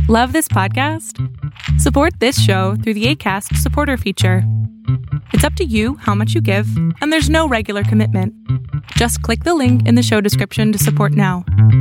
Love this podcast? Support this show through the Acast supporter feature. It's up to you how much you give, and there's no regular commitment. Just click the link in the show description to support now.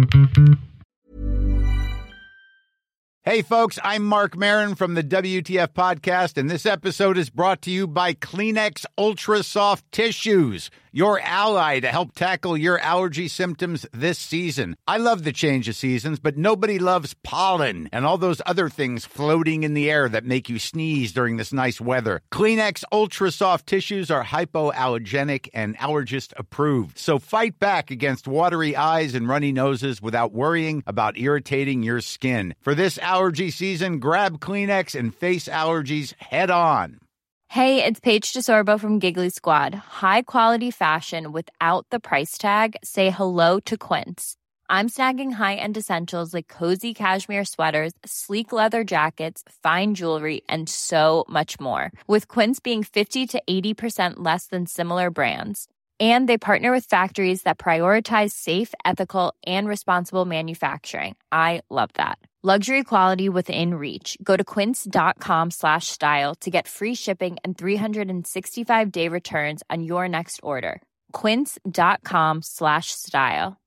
Hey folks, I'm Mark Maron from the WTF Podcast, and this episode is brought to you by Kleenex Ultra Soft Tissues, your ally to help tackle your allergy symptoms this season. I love the change of seasons, but nobody loves pollen and all those other things floating in the air that make you sneeze during this nice weather. Kleenex Ultra Soft Tissues are hypoallergenic and allergist approved, so fight back against watery eyes and runny noses without worrying about irritating your skin. For this allergy season, grab Kleenex and face allergies head on. Hey, it's Paige DeSorbo from Giggly Squad. High quality fashion without the price tag. Say hello to Quince. I'm snagging high-end essentials like cozy cashmere sweaters, sleek leather jackets, fine jewelry, and so much more. With Quince being 50 to 80% less than similar brands. And they partner with factories that prioritize safe, ethical, and responsible manufacturing. I love that. Luxury quality within reach. Go to quince.com/style to get free shipping and 365-day returns on your next order. Quince.com/style.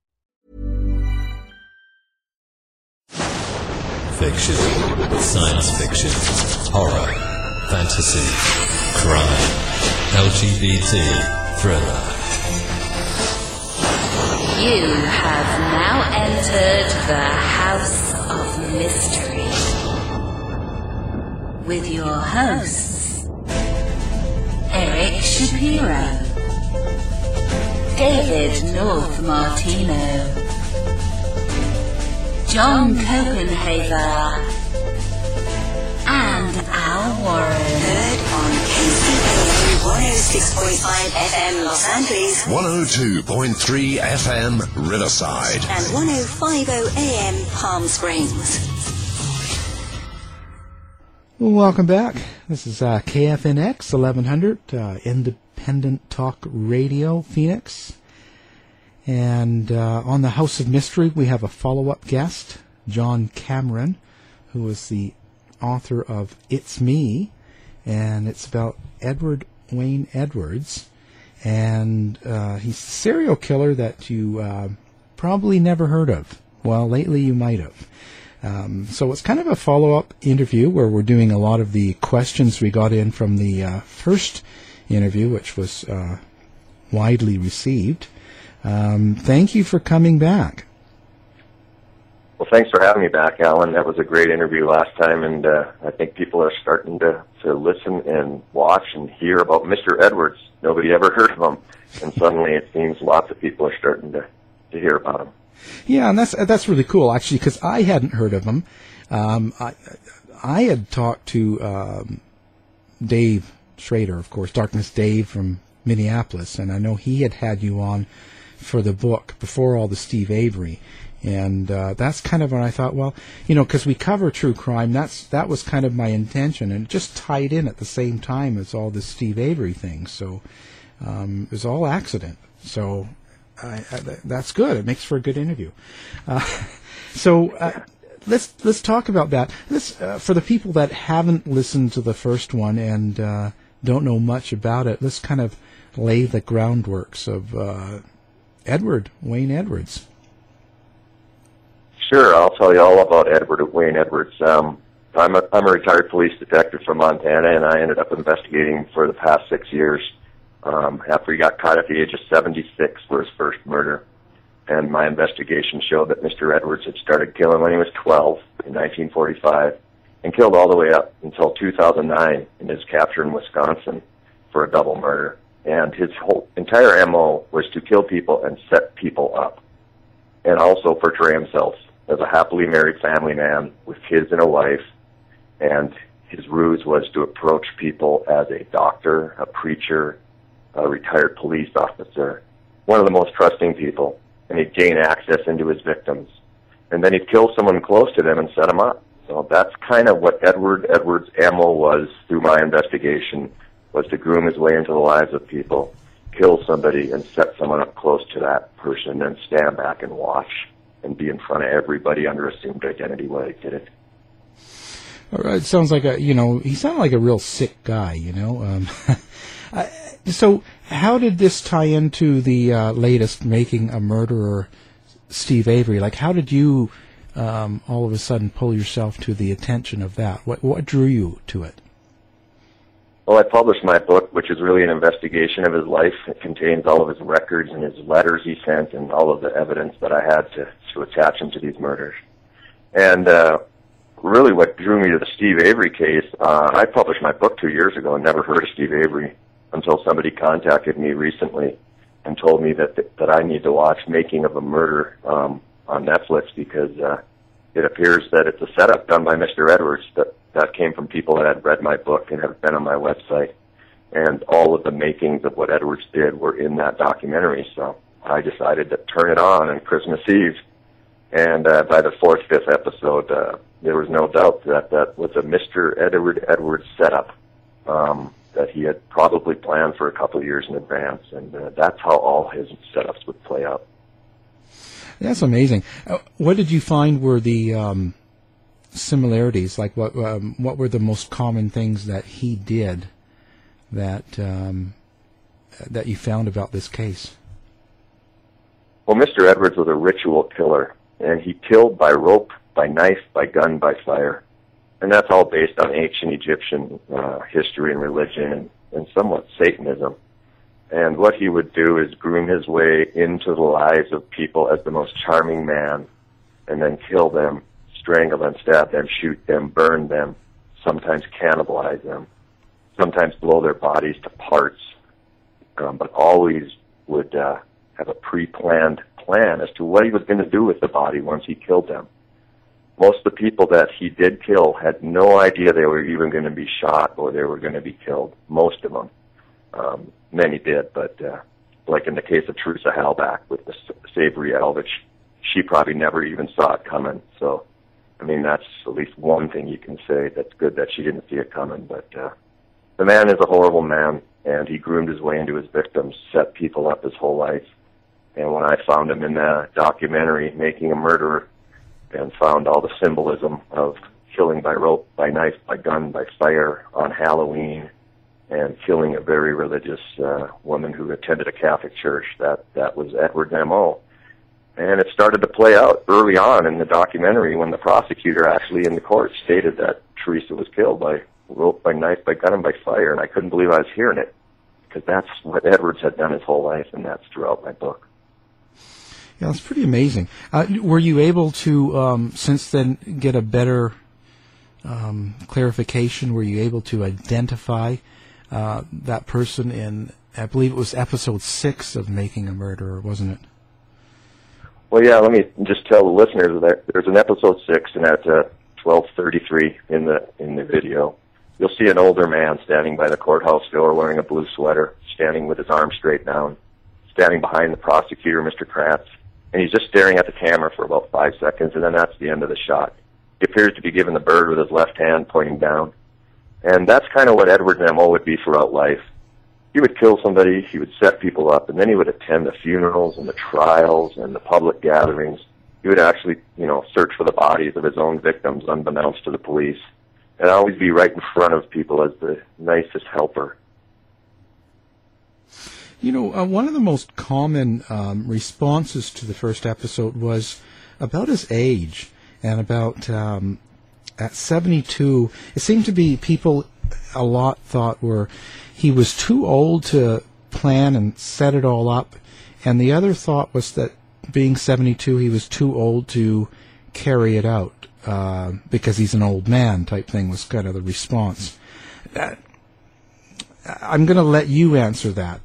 Fiction, science fiction, horror, fantasy, crime, LGBT, thriller. You have now entered the House of Mystery with your hosts, Eric Shapiro, David North Martino, John Copenhaver, and Al Warren. Heard on KCAA 106.5 FM Los Angeles, 102.3 FM Riverside, and 105.0 AM Palm Springs. Welcome back. This is KFNX 1100, Independent Talk Radio, Phoenix. And on the House of Mystery, we have a follow-up guest, John Cameron, who is the author of It's Me, and it's about Edward Wayne Edwards, and he's a serial killer that you probably never heard of. Well, lately you might have. So it's kind of a follow-up interview where we're doing a lot of the questions we got in from the first interview, which was widely received. Thank you for coming back. Well, thanks for having me back, Alan. That was a great interview last time, and I think people are starting to listen and watch and hear about Mr. Edwards. Nobody ever heard of him, and suddenly it seems lots of people are starting to hear about him. Yeah, and that's really cool, actually, because I hadn't heard of him. I had talked to Dave Schrader, of course, Darkness Dave from Minneapolis, and I know he had you on for the book before all the Steve Avery. And that's kind of when I thought, well, because we cover true crime, that was kind of my intention, and it just tied in at the same time as all this Steve Avery thing. So it was all accident. So that's good. It makes for a good interview. So let's talk about that. For the people that haven't listened to the first one and don't know much about it, let's kind of lay the groundworks of Edward Wayne Edwards. Sure, I'll tell you all about Edward Wayne Edwards. I'm a retired police detective from Montana, and I ended up investigating for the past 6 years after he got caught at the age of 76 for his first murder. And my investigation showed that Mr. Edwards had started killing when he was 12 in 1945 and killed all the way up until 2009 in his capture in Wisconsin for a double murder. And his whole entire MO was to kill people and set people up, and also portray himself as a happily married family man with kids and a wife, and his ruse was to approach people as a doctor, a preacher, a retired police officer, one of the most trusting people, and he'd gain access into his victims. And then he'd kill someone close to them and set them up. So that's kind of what Edwards' MO was through my investigation, was to groom his way into the lives of people, kill somebody and set someone up close to that person, and stand back and watch and be in front of everybody under assumed identity while he did it. All right, sounds like he sounded like a real sick guy, So how did this tie into the latest Making a Murderer, Steve Avery? Like, how did you all of a sudden pull yourself to the attention of that? What drew you to it? Well, I published my book, which is really an investigation of his life. It contains all of his records and his letters he sent and all of the evidence that I had to attach him to these murders. And really what drew me to the Steve Avery case, I published my book 2 years ago and never heard of Steve Avery until somebody contacted me recently and told me that I need to watch Making of a Murder on Netflix because it appears that it's a setup done by Mr. Edwards that came from people that had read my book and have been on my website. And all of the makings of what Edwards did were in that documentary. So I decided to turn it on Christmas Eve. And by the 4th, 5th episode, there was no doubt that was a Mr. Edward Edwards setup that he had probably planned for a couple of years in advance. And that's how all his setups would play out. That's amazing. What did you find were the similarities? Like, what were the most common things that he did that you found about this case? Well, Mr. Edwards was a ritual killer, and he killed by rope, by knife, by gun, by fire. And that's all based on ancient Egyptian history and religion and somewhat Satanism. And what he would do is groom his way into the lives of people as the most charming man, and then kill them, strangle them, stab them, shoot them, burn them, sometimes cannibalize them, sometimes blow their bodies to parts, but always would have a pre-planned plan as to what he was going to do with the body once he killed them. Most of the people that he did kill had no idea they were even going to be shot or they were going to be killed, most of them. Many did, but like in the case of Teresa Halbach with the Savory Elvich, she probably never even saw it coming. So, I mean, that's at least one thing you can say that's good that she didn't see it coming. But the man is a horrible man, and he groomed his way into his victims, set people up his whole life. And when I found him in the documentary, Making a Murderer, and found all the symbolism of killing by rope, by knife, by gun, by fire on Halloween, and killing a very religious woman who attended a Catholic church, that was Edward's M.O. And it started to play out early on in the documentary when the prosecutor actually in the court stated that Teresa was killed by rope, by knife, by gun, and by fire, and I couldn't believe I was hearing it, because that's what Edwards had done his whole life, and that's throughout my book. Yeah, it's pretty amazing. Were you able to, since then, get a better clarification? Were you able to identify that person in, I believe it was episode 6 of Making a Murderer, wasn't it? Well, yeah, let me just tell the listeners that there's an episode 6, and at 12:33 in the video, you'll see an older man standing by the courthouse door wearing a blue sweater, standing with his arms straight down, standing behind the prosecutor, Mr. Kratz, and he's just staring at the camera for about 5 seconds, and then that's the end of the shot. He appears to be giving the bird with his left hand, pointing down. And that's kind of what Edward's M.O. would be throughout life. He would kill somebody, he would set people up, and then he would attend the funerals and the trials and the public gatherings. He would actually, search for the bodies of his own victims unbeknownst to the police, and always be right in front of people as the nicest helper. One of the most common responses to the first episode was about his age, and about at 72, it seemed to be people a lot thought he was too old to plan and set it all up, and the other thought was that being 72, he was too old to carry it out because he's an old man type thing was kind of the response. I'm going to let you answer that.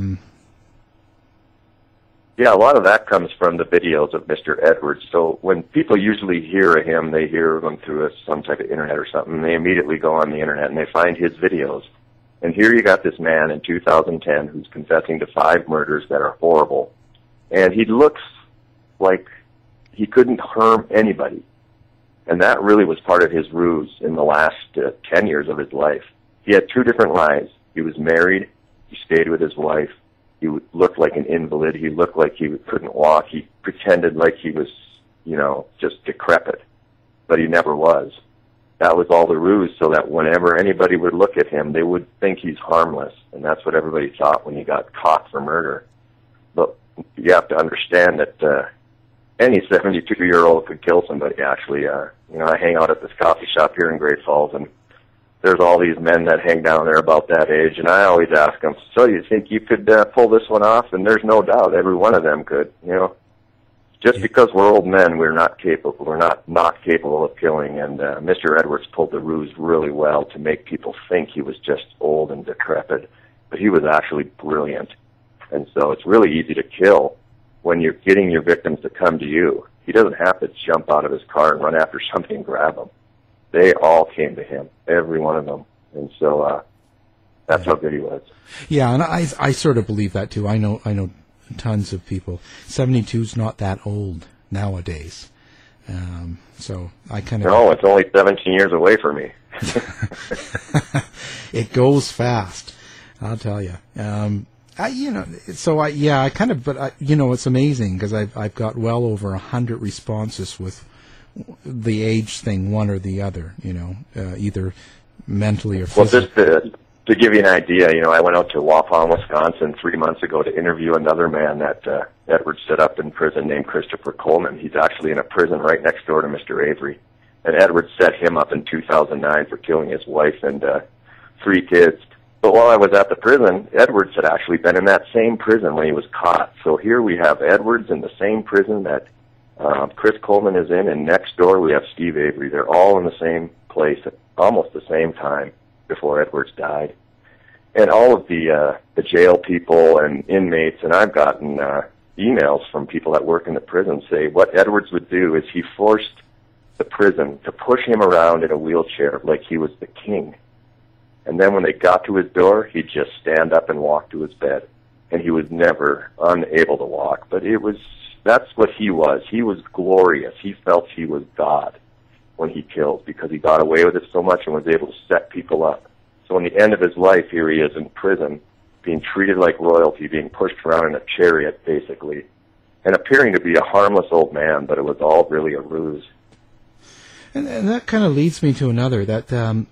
Yeah, a lot of that comes from the videos of Mr. Edwards. So when people usually hear of him, they hear them through some type of internet or something, and they immediately go on the internet and they find his videos. And here you got this man in 2010 who's confessing to 5 murders that are horrible. And he looks like he couldn't harm anybody. And that really was part of his ruse in the last 10 years of his life. He had 2 different lives. He was married. He stayed with his wife. He looked like an invalid. He looked like he couldn't walk. He pretended like he was, just decrepit. But he never was. that was all the ruse, so that whenever anybody would look at him, they would think he's harmless, and that's what everybody thought when he got caught for murder. But you have to understand that any 72-year-old could kill somebody, actually. I hang out at this coffee shop here in Great Falls, and there's all these men that hang down there about that age, and I always ask them, so you think you could pull this one off? And there's no doubt every one of them could, Just because we're old men, we're not capable. We're not capable of killing. And Mr. Edwards pulled the ruse really well to make people think he was just old and decrepit, but he was actually brilliant. And so it's really easy to kill when you're getting your victims to come to you. He doesn't have to jump out of his car and run after something and grab them. They all came to him, every one of them. And so that's how good he was. Yeah, and I sort of believe that too. I know tons of people. 72's not that old nowadays. So I kind of... No, it's only 17 years away for me. It goes fast, I'll tell you. It's amazing because I've got well over 100 responses with the age thing, one or the other, either mentally or physically. Well, just to give you an idea, I went out to Waupun, Wisconsin 3 months ago to interview another man that Edwards set up in prison named Christopher Coleman. He's actually in a prison right next door to Mr. Avery. And Edwards set him up in 2009 for killing his wife and 3 kids. But while I was at the prison, Edwards had actually been in that same prison when he was caught. So here we have Edwards in the same prison that Chris Coleman is in, and next door we have Steve Avery. They're all in the same place at almost the same time before Edwards died. And all of the jail people and inmates, and I've gotten emails from people that work in the prison say what Edwards would do is he forced the prison to push him around in a wheelchair like he was the king. And then when they got to his door, he'd just stand up and walk to his bed. And he was never unable to walk. But that's what he was. He was glorious. He felt he was God when he killed because he got away with it so much and was able to set people up. So in the end of his life, here he is in prison, being treated like royalty, being pushed around in a chariot, basically, and appearing to be a harmless old man, but it was all really a ruse. And that kind of leads me to another, that,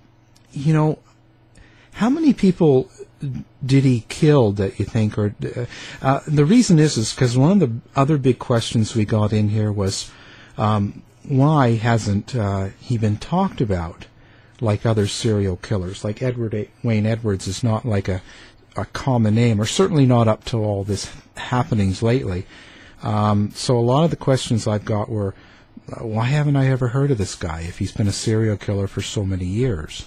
how many people did he kill that you think? Or the reason is because one of the other big questions we got in here was why hasn't he been talked about like other serial killers? Like Edward Wayne Edwards is not like a common name, or certainly not up to all this happenings lately. So a lot of the questions I've got were, why haven't I ever heard of this guy if he's been a serial killer for so many years?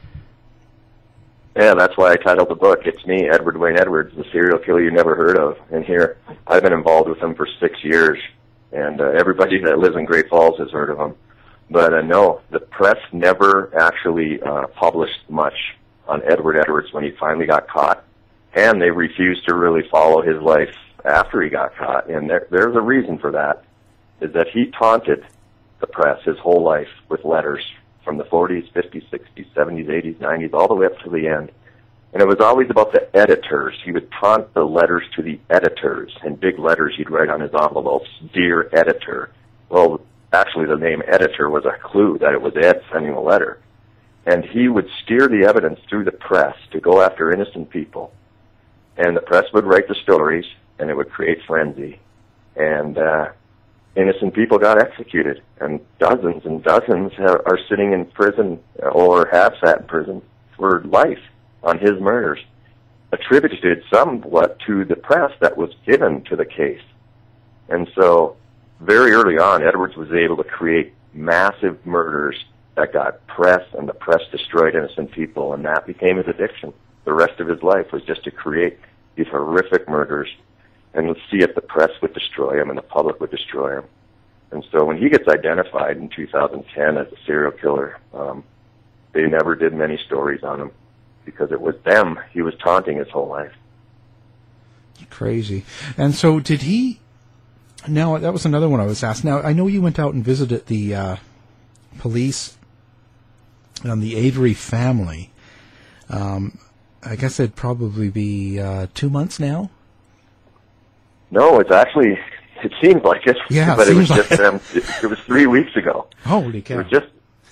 Yeah, that's why I titled the book, It's Me, Edward Wayne Edwards, the serial killer you never heard of. And here, I've been involved with him for 6 years, and everybody that lives in Great Falls has heard of him. But no, the press never actually published much on Edward Edwards when he finally got caught, and they refused to really follow his life after he got caught. And there's a reason for that, is that he taunted the press his whole life with letters from the 40s, 50s, 60s, 70s, 80s, 90s, all the way up to the end. And it was always about the editors. He would taunt the letters to the editors. In big letters he'd write on his envelopes, Dear Editor. Well, actually the name editor was a clue that it was Ed sending the letter. And he would steer the evidence through the press to go after innocent people. And the press would write the stories, and it would create frenzy. And innocent people got executed, and dozens are sitting in prison or have sat in prison for life on his murders, attributed somewhat to the press that was given to the case. And so very early on, Edwards was able to create massive murders that got press, and the press destroyed innocent people, and that became his addiction. The rest of his life was just to create these horrific murders and see if the press would destroy him and the public would destroy him. And so when he gets identified in 2010 as a serial killer, they never did many stories on him because it was them he was taunting his whole life. Crazy. And so did he... Now, that was another one I was asked. Now, I know you went out and visited the police and the Avery family. I guess it'd probably be 2 months now? No, it's actually, it seems like it. Yeah, but it was just it was 3 weeks ago. Holy cow.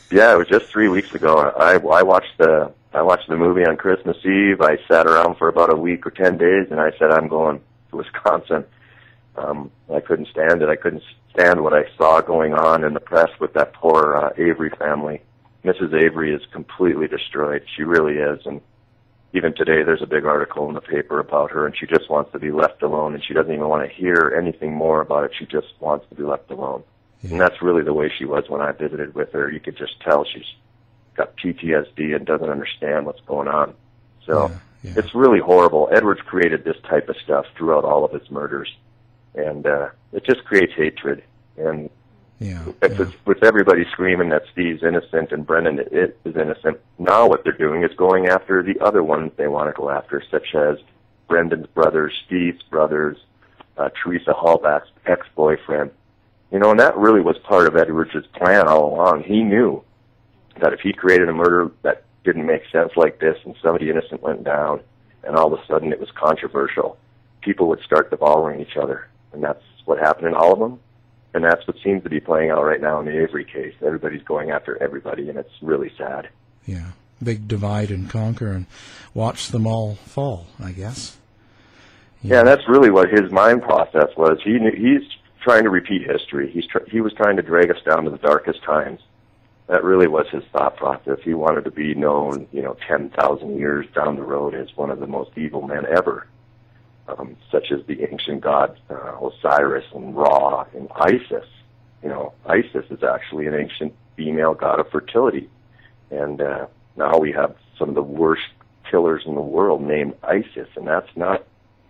Yeah, it was just 3 weeks ago. I watched the movie on Christmas Eve. I sat around for about a week or 10 days, and I said, I'm going to Wisconsin. I couldn't stand it. I couldn't stand what I saw going on in the press with that poor Avery family. Mrs. Avery is completely destroyed. She really is. And even today there's a big article in the paper about her, and she just wants to be left alone, and she doesn't even want to hear anything more about it. She just wants to be left alone. Yeah. And that's really the way she was when I visited with her. You could just tell she's got PTSD and doesn't understand what's going on. So it's really horrible. Edwards created this type of stuff throughout all of his murders, and it just creates hatred. And with everybody screaming that Steve's innocent and Brendan is innocent, now what they're doing is going after the other ones they want to go after, such as Brendan's brothers, Steve's brothers, Teresa Hallback's ex-boyfriend. You know, and that really was part of Edwards' plan all along. He knew that if he created a murder that didn't make sense like this and somebody innocent went down and all of a sudden it was controversial, people would start devouring each other. And that's what happened in all of them. And that's what seems to be playing out right now in the Avery case. Everybody's going after everybody, and it's really sad. Yeah, big divide and conquer and watch them all fall, I guess. Yeah, and that's really what his mind process was. He's trying to repeat history. He was trying to drag us down to the darkest times. That really was his thought process. He wanted to be known, 10,000 years down the road as one of the most evil men ever. Such as the ancient gods Osiris and Ra and Isis. Isis is actually an ancient female god of fertility, and now we have some of the worst killers in the world named Isis, and that's not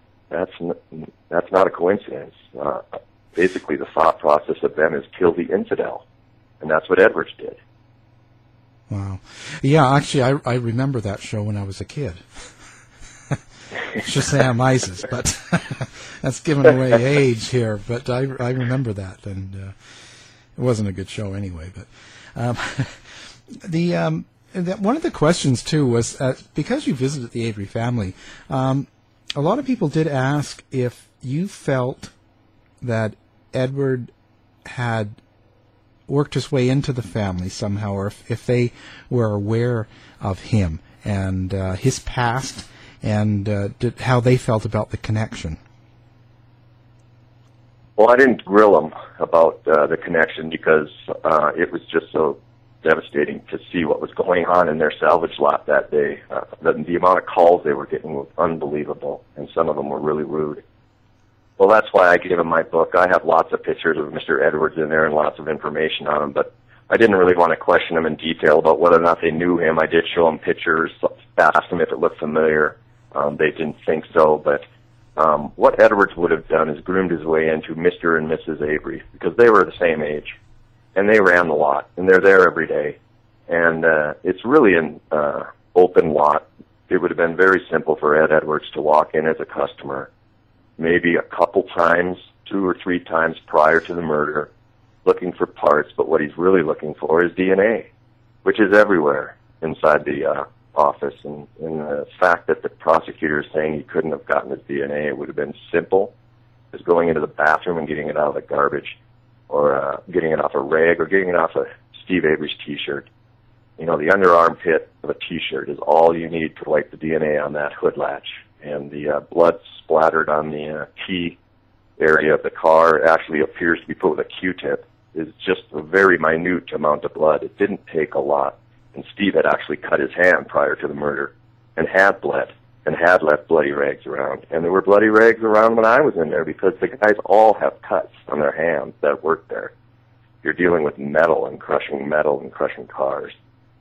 a coincidence. Basically, the thought process of them is kill the infidel, and that's what Edwards did. Wow. Yeah, actually, I remember that show when I was a kid. Shazam Isis, but that's giving away age here. But I remember that, and it wasn't a good show anyway. But one of the questions too was because you visited the Avery family, a lot of people did ask if you felt that Edward had worked his way into the family somehow, or if they were aware of him and his past. And how they felt about the connection. Well, I didn't grill them about the connection because it was just so devastating to see what was going on in their salvage lot that day. The amount of calls they were getting was unbelievable, and some of them were really rude. Well, that's why I gave them my book. I have lots of pictures of Mr. Edwards in there and lots of information on him, but I didn't really want to question them in detail about whether or not they knew him. I did show them pictures, asked them if it looked familiar. They didn't think so, but what Edwards would have done is groomed his way into Mr. and Mrs. Avery because they were the same age, and they ran the lot, and they're there every day. And it's really an open lot. It would have been very simple for Ed Edwards to walk in as a customer, maybe a couple times, 2 or 3 times prior to the murder, looking for parts, but what he's really looking for is DNA, which is everywhere inside the office, and the fact that the prosecutor is saying he couldn't have gotten his DNA, it would have been simple as going into the bathroom and getting it out of the garbage, or getting it off a rag, or getting it off of Steve Avery's T-shirt. The underarm pit of a T-shirt is all you need to wipe the DNA on that hood latch, and the blood splattered on the key area of the car actually appears to be put with a Q-tip. Is just a very minute amount of blood. It didn't take a lot. And Steve had actually cut his hand prior to the murder and had bled and had left bloody rags around. And there were bloody rags around when I was in there because the guys all have cuts on their hands that work there. You're dealing with metal and crushing cars.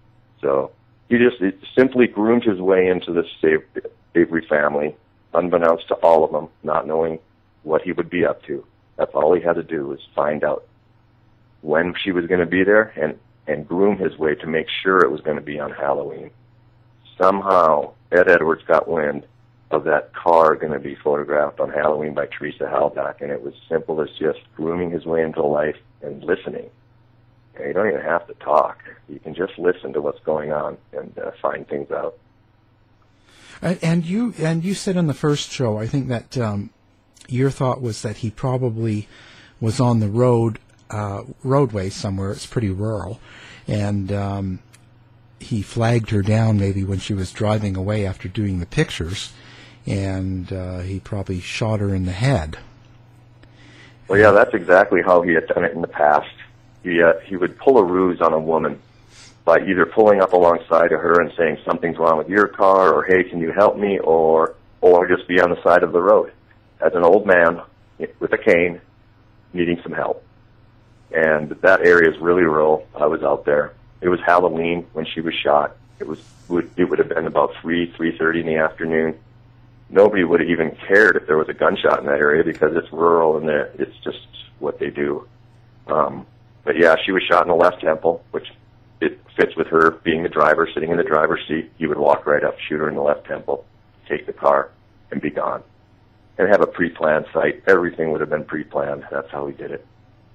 So he just simply groomed his way into this Avery family, unbeknownst to all of them, not knowing what he would be up to. That's all he had to do was find out when she was going to be there and groom his way to make sure it was going to be on Halloween. Somehow, Ed Edwards got wind of that car going to be photographed on Halloween by Teresa Hallback, and it was simple as just grooming his way into life and listening. And you don't even have to talk. You can just listen to what's going on and find things out. And you said in the first show, I think that your thought was that he probably was on the roadway somewhere. It's pretty rural. and he flagged her down maybe when she was driving away after doing the pictures, and he probably shot her in the head. Well, yeah, that's exactly how he had done it in the past. He would pull a ruse on a woman by either pulling up alongside of her and saying something's wrong with your car, or hey, can you help me, or just be on the side of the road as an old man with a cane needing some help. And that area is really rural. I was out there. It was Halloween when she was shot. It would have been about 3:30 in the afternoon. Nobody would have even cared if there was a gunshot in that area because it's rural and it's just what they do. But yeah, she was shot in the left temple, which it fits with her being the driver, sitting in the driver's seat. He would walk right up, shoot her in the left temple, take the car, and be gone. And have a pre-planned site. Everything would have been pre-planned. That's how he did it.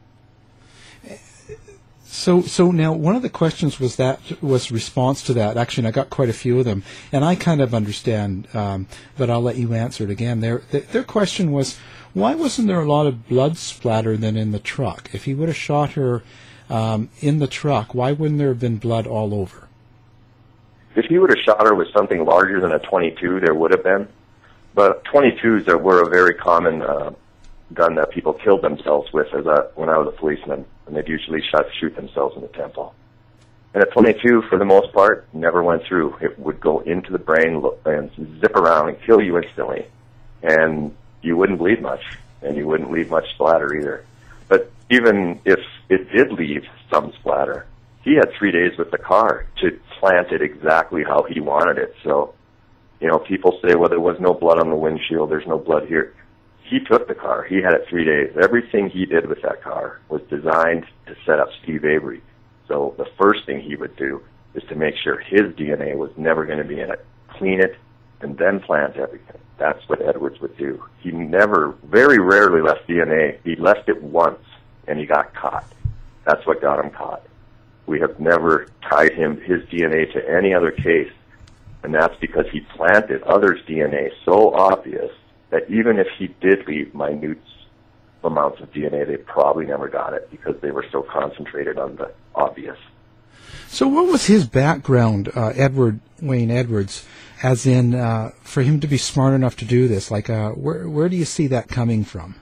So now one of the questions was response to that. Actually, and I got quite a few of them, and I kind of understand, but I'll let you answer it again. Their question was, why wasn't there a lot of blood splatter then in the truck? If he would have shot her in the truck, why wouldn't there have been blood all over? If he would have shot her with something larger than a .22, there would have been. But .22s were a very common gun that people killed themselves with when I was a policeman, and they'd usually shoot themselves in the temple. And a .22, for the most part, never went through. It would go into the brain and zip around and kill you instantly. And you wouldn't bleed much, and you wouldn't leave much splatter either. But even if it did leave some splatter, he had 3 days with the car to plant it exactly how he wanted it. So, people say, well, there was no blood on the windshield, there's no blood here. He took the car. He had it 3 days. Everything he did with that car was designed to set up Steve Avery. So the first thing he would do is to make sure his DNA was never going to be in it, clean it, and then plant everything. That's what Edwards would do. He very rarely left DNA. He left it once, and he got caught. That's what got him caught. We have never tied his DNA to any other case, and that's because he planted others' DNA so obvious that even if he did leave minute amounts of DNA, they probably never got it because they were so concentrated on the obvious. So what was his background, Wayne Edwards, as in for him to be smart enough to do this? Like, where do you see that coming from?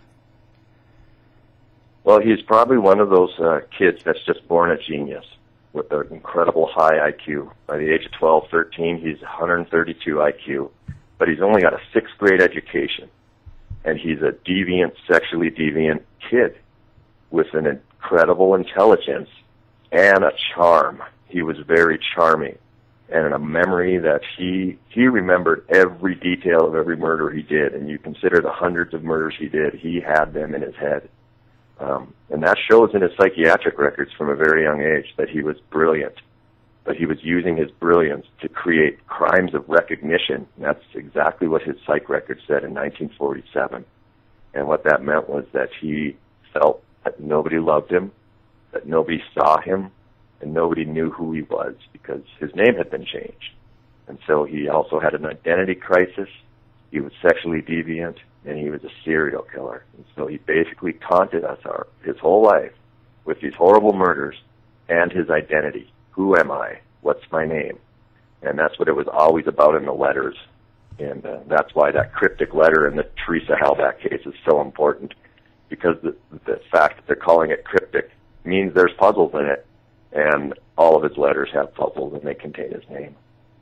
Well, he's probably one of those kids that's just born a genius with an incredible high IQ. By the age of 12, 13, he's 132 IQ. But he's only got a 6th grade education, and he's a sexually deviant kid with an incredible intelligence and a charm. He was very charming, and a memory that he remembered every detail of every murder he did, and you consider the hundreds of murders he did, he had them in his head. And that shows in his psychiatric records from a very young age that he was brilliant. But he was using his brilliance to create crimes of recognition. And that's exactly what his psych record said in 1947. And what that meant was that he felt that nobody loved him, that nobody saw him, and nobody knew who he was because his name had been changed. And so he also had an identity crisis. He was sexually deviant, and he was a serial killer. And so he basically taunted us his whole life with these horrible murders and his identity. Who am I? What's my name? And that's what it was always about in the letters. And that's why that cryptic letter in the Teresa Halbach case is so important, because the fact that they're calling it cryptic means there's puzzles in it, and all of his letters have puzzles, and they contain his name.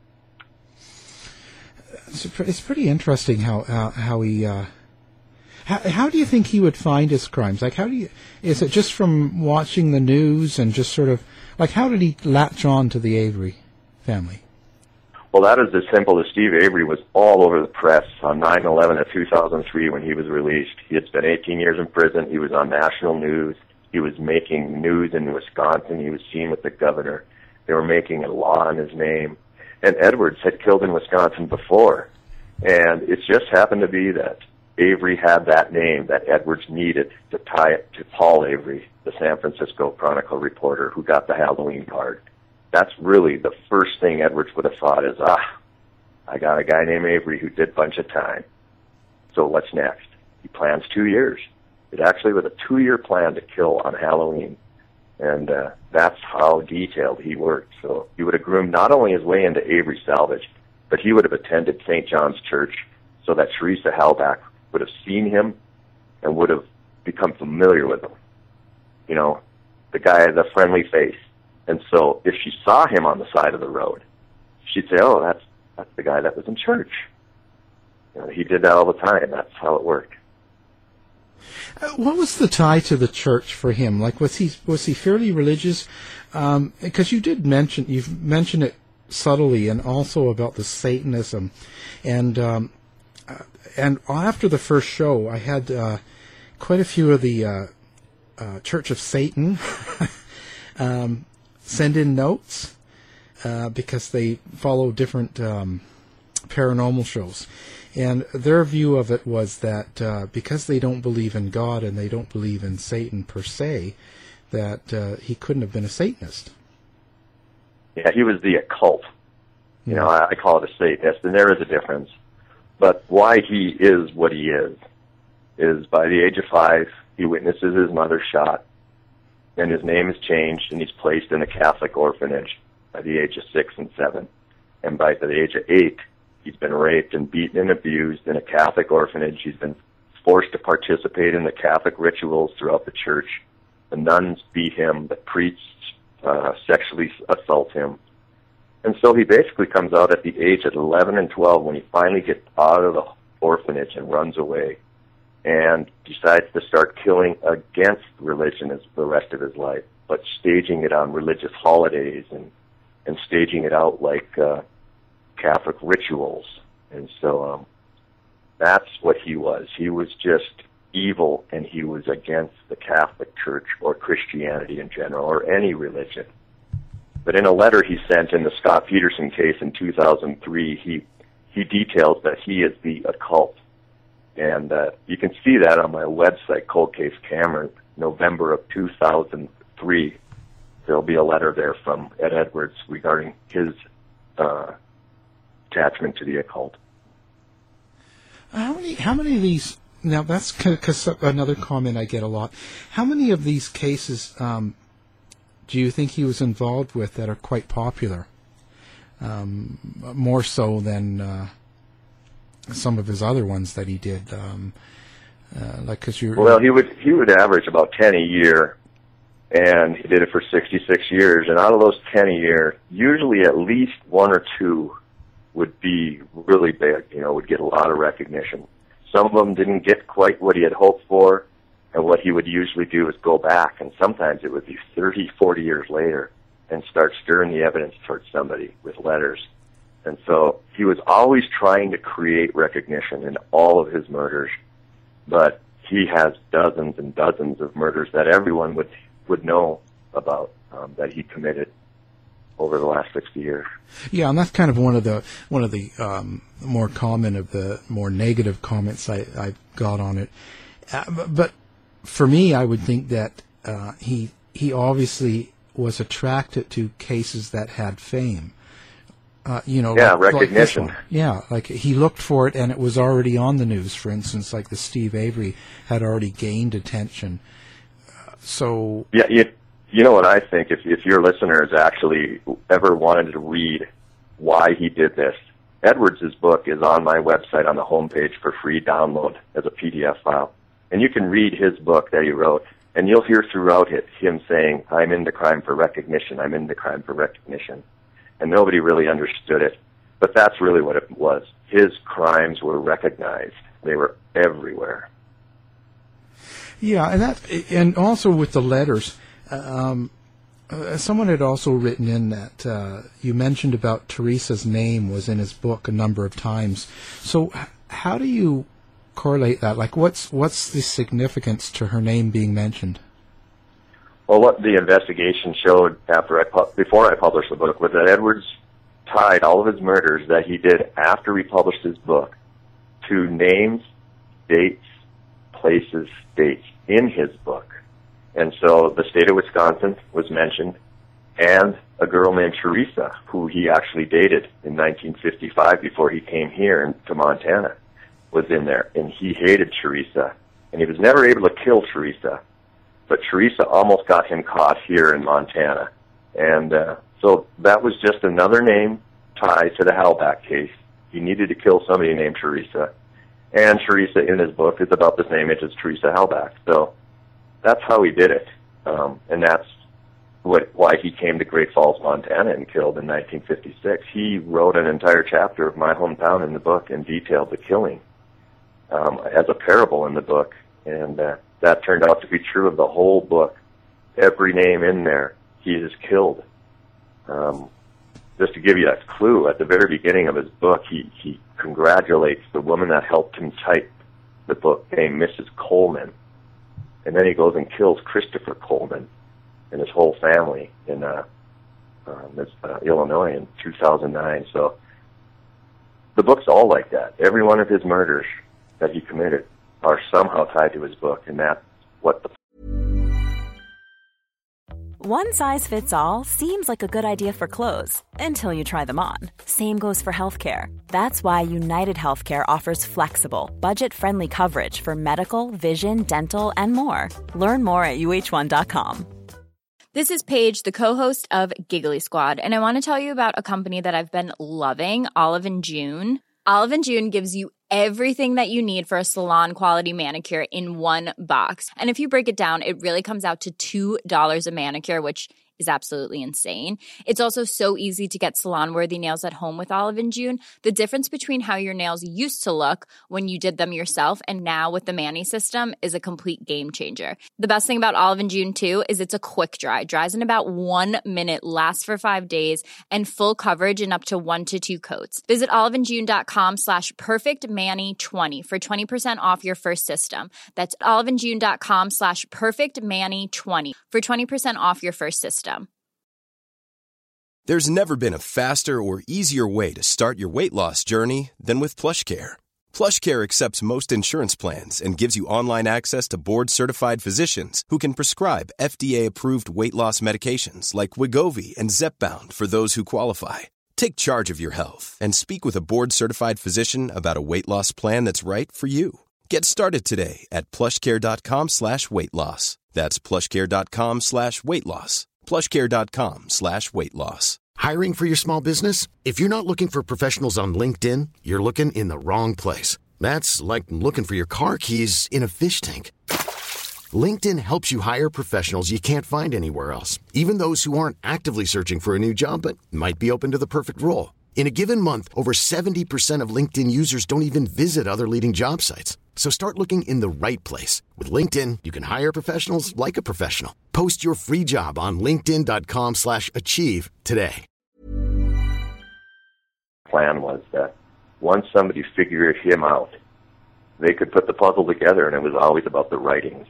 It's pretty interesting how he... How do you think he would find his crimes? Like, is it just from watching the news and just sort of, like, how did he latch on to the Avery family? Well, that is as simple as Steve Avery was all over the press on 9/11 of 2003 when he was released. He had spent 18 years in prison. He was on national news. He was making news in Wisconsin. He was seen with the governor. They were making a law in his name. And Edwards had killed in Wisconsin before. And it just happened to be that Avery had that name that Edwards needed to tie it to Paul Avery, the San Francisco Chronicle reporter who got the Halloween card. That's really the first thing Edwards would have thought is, I got a guy named Avery who did a bunch of time. So what's next? He plans 2 years. It actually was a 2-year plan to kill on Halloween. And that's how detailed he worked. So he would have groomed not only his way into Avery Salvage, but he would have attended St. John's Church so that Teresa Halbach would have seen him and would have become familiar with him. You know, the guy has a friendly face. And so if she saw him on the side of the road, she'd say, oh, that's the guy that was in church. You know, he did that all the time. That's how it worked. What was the tie to the church for him? Like, was he fairly religious? Because you've mentioned it subtly, and also about the Satanism, and after the first show, I had quite a few of the Church of Satan send in notes because they follow different paranormal shows. And their view of it was that because they don't believe in God and they don't believe in Satan per se, that he couldn't have been a Satanist. Yeah, he was the occult. You know, I call it a Satanist, and there is a difference. But why he is what he is by the age of 5, he witnesses his mother shot, and his name is changed, and he's placed in a Catholic orphanage by the age of 6 and 7. And by the age of 8, he's been raped and beaten and abused in a Catholic orphanage. He's been forced to participate in the Catholic rituals throughout the church. The nuns beat him. The priests sexually assault him. And so he basically comes out at the age of 11 and 12 when he finally gets out of the orphanage and runs away and decides to start killing against religion as the rest of his life, but staging it on religious holidays and staging it out like Catholic rituals. And so that's what he was. He was just evil, and he was against the Catholic Church or Christianity in general or any religion. But in a letter he sent in the Scott Peterson case in 2003, he details that he is the occult. And you can see that on my website, Cold Case Cameron, November of 2003. There'll be a letter there from Ed Edwards regarding his attachment to the occult. How many of these? Now that's cause another comment I get a lot. How many of these cases do you think he was involved with that are quite popular? More so than some of his other ones that he did. Well, he would average about 10 a year, and he did it for 66 years. And out of those 10 a year, usually at least 1 or 2 would be really big. You know, would get a lot of recognition. Some of them didn't get quite what he had hoped for, and what he would usually do is go back, and sometimes it would be 30, 40 years later, and start stirring the evidence towards somebody with letters. And so he was always trying to create recognition in all of his murders, but he has dozens and dozens of murders that everyone would know about that he committed over the last 60 years. Yeah, and that's kind of one of the more common of the more negative comments I got on it. But for me, I would think that he obviously was attracted to cases that had fame. Recognition. Like like he looked for it, and it was already on the news. For instance, like the Steve Avery had already gained attention. You know what I think? If your listeners actually ever wanted to read why he did this, Edwards' book is on my website on the homepage for free download as a PDF file. And you can read his book that he wrote, and you'll hear throughout it him saying, I'm into crime for recognition, I'm into crime for recognition. And nobody really understood it. But that's really what it was. His crimes were recognized. They were everywhere. Yeah, and also with the letters, someone had also written in that you mentioned about Teresa's name was in his book a number of times. So how do you correlate that? Like, what's the significance to her name being mentioned? Well, what the investigation showed before I published the book was that Edwards tied all of his murders that he did after he published his book to names, dates, places, dates in his book. And so the state of Wisconsin was mentioned, and a girl named Teresa, who he actually dated in 1955 before he came here to Montana, was in there. And he hated Teresa, and he was never able to kill Teresa. but Teresa almost got him caught here in Montana. And so that was just another name tied to the Halbach case. He needed to kill somebody named Teresa. And Teresa in his book is about the same age as Teresa Halbach. So that's how he did it. And that's why he came to Great Falls, Montana, and killed in 1956. He wrote an entire chapter of my hometown in the book and detailed the killing as a parable in the book. And that turned out to be true of the whole book. Every name in there, he is killed. Just to give you a clue, at the very beginning of his book, he congratulates the woman that helped him type the book, named Mrs. Coleman. And then he goes and kills Christopher Coleman and his whole family in Illinois in 2009. So the book's all like that. Every one of his murders that he committed are somehow tied to his book, and that's what the... One size fits all seems like a good idea for clothes until you try them on. Same goes for healthcare. That's why United Healthcare offers flexible, budget-friendly coverage for medical, vision, dental, and more. Learn more at UH1.com. This is Paige, the co-host of Giggly Squad, and I want to tell you about a company that I've been loving, Olive & June. Olive & June gives you everything that you need for a salon-quality manicure in one box. And if you break it down, it really comes out to $2 a manicure, which is absolutely insane. It's also so easy to get salon-worthy nails at home with Olive & June. The difference between how your nails used to look when you did them yourself and now with the Mani system is a complete game changer. The best thing about Olive & June, too, is it's a quick dry. Dries in about 1 minute, lasts for 5 days, and full coverage in up to 1 to 2 coats. Visit oliveandjune.com/perfectmani20 for 20% off your first system. That's oliveandjune.com/perfectmani20 for 20% off your first system. There's never been a faster or easier way to start your weight loss journey than with PlushCare. PlushCare accepts most insurance plans and gives you online access to board-certified physicians who can prescribe FDA-approved weight loss medications like Wegovy and Zepbound for those who qualify. Take charge of your health and speak with a board-certified physician about a weight loss plan that's right for you. Get started today at plushcare.com/weight loss. That's plushcare.com/weight loss. plushcare.com/weight loss. Hiring for your small business? If you're not looking for professionals on LinkedIn, you're looking in the wrong place. That's like looking for your car keys in a fish tank. LinkedIn helps you hire professionals you can't find anywhere else, even those who aren't actively searching for a new job but might be open to the perfect role. In a given month, over 70% of LinkedIn users don't even visit other leading job sites. So start looking in the right place. With LinkedIn, you can hire professionals like a professional. Post your free job on linkedin.com/achieve today. Plan was that once somebody figured him out, they could put the puzzle together, and it was always about the writings.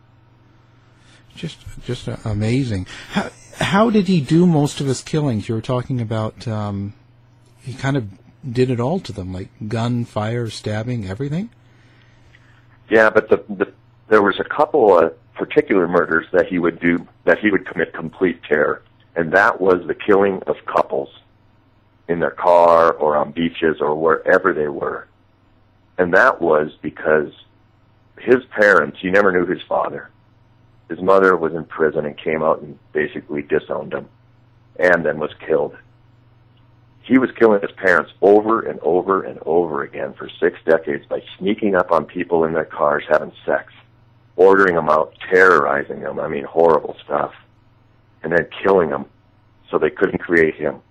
Just amazing. How did he do most of his killings? You were talking about he kind of did it all to them, like gun, fire, stabbing, everything? Yeah, but there was a couple of particular murders that he would do, that he would commit complete terror, and that was the killing of couples in their car or on beaches or wherever they were. And that was because his parents, he never knew his father. His mother was in prison and came out and basically disowned him and then was killed. He was killing his parents over and over and over again for 6 decades by sneaking up on people in their cars having sex, ordering them out, terrorizing them, horrible stuff, and then killing them so they couldn't create him.